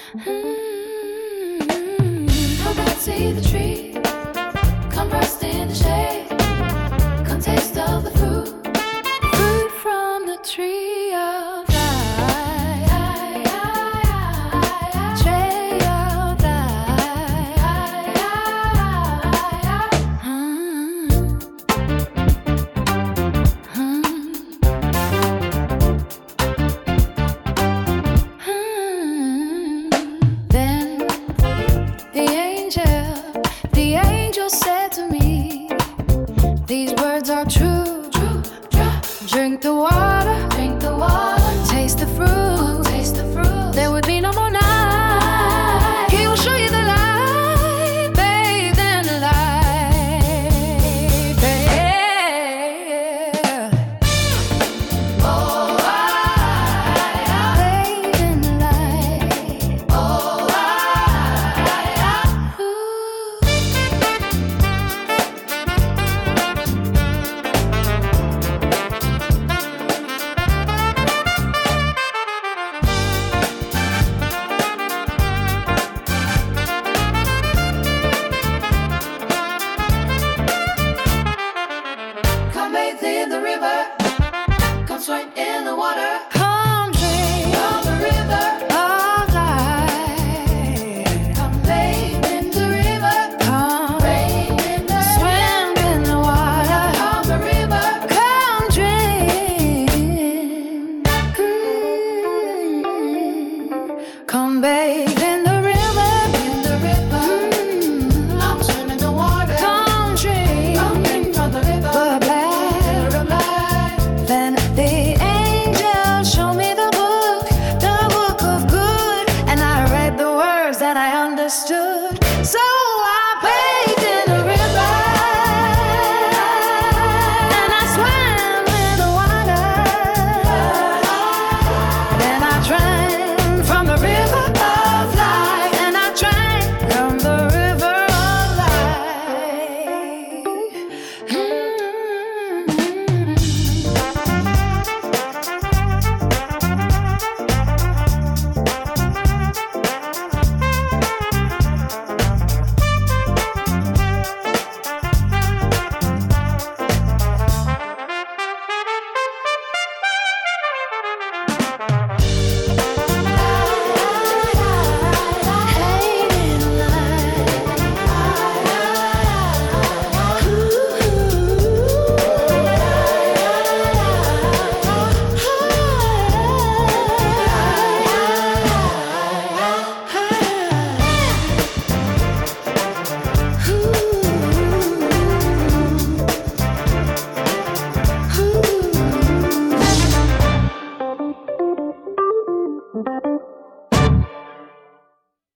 Come out, see the tree. Come rest in the shade. Come taste of the fruit, fruit from the tree of life. Tree of Then the angel said to me, these words are true. Drink the water, taste the fruit, there would be no more night. He will show you the light, bathe in the light, babe. Oh, bathe in the light. Oh, come bathe in the river, come swim in the water, come drink from the river of life. Come bathe in the river, come bathe in the swim in the water, come the river, come drink. Come bathe in the river, come swim in the water, come drink from the river of life. Then the angel showed me the book of good, and I read the words that I understood.